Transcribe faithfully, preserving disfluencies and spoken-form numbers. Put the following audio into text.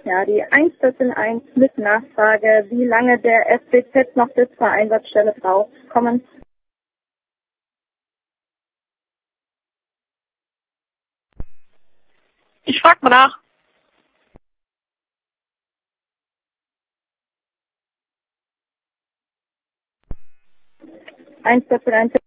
Ja, die eins eins mit Nachfrage, wie lange der F B Z noch bis zur Einsatzstelle braucht. Kommen. Ich frag mal nach. eins eins